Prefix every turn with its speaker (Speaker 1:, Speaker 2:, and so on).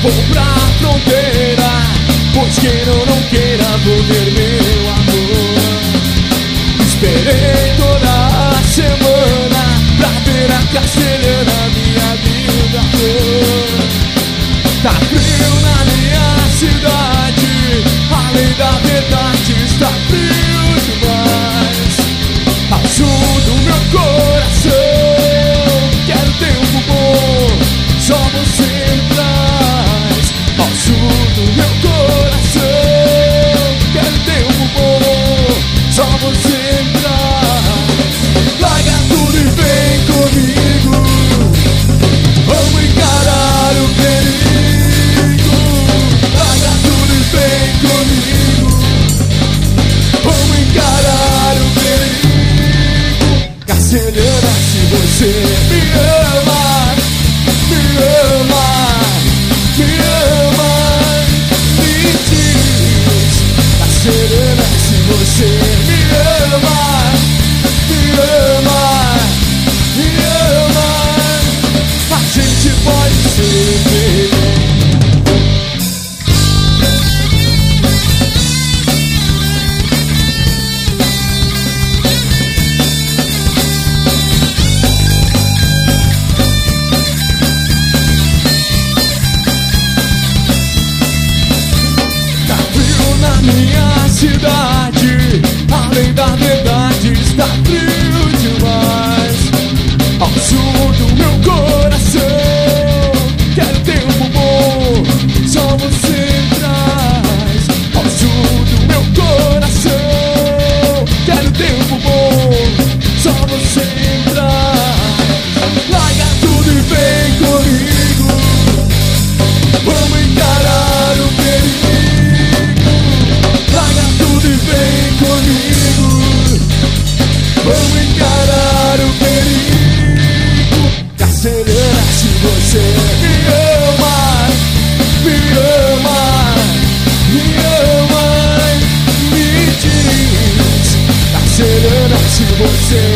Speaker 1: vou pra fronteira, pois quem não queira poder meu amor. Esperei toda a semana pra ver a castelhana minha vida for. Tá frio na minha cidade, além da verdade está frio demais. Ao som do meu coração, quero tempo bom, só você traz. Ao som do meu coração, quero tempo bom, só você traz. Larga tudo e vem comigo, vamos encarar o perigo. Larga tudo e vem comigo, vamos encarar o perigo. Castelhana, se você me ama, me ama, me ama, me diz. Castelhana, se você me ama, me ama, me ama, a gente pode ser feliz. Tá frio na minha cidade, além da verdade está frio demais. Ao som do meu coração, quero tempo bom, só você traz. Ao som do meu coração, quero tempo bom, só você traz. Larga tudo e vem comigo, vamos encarar o perigo. Larga tudo e vem comigo, vamos encarar o perigo. Castelhana, se você me ama, me ama, me ama, me diz. Castelhana, se você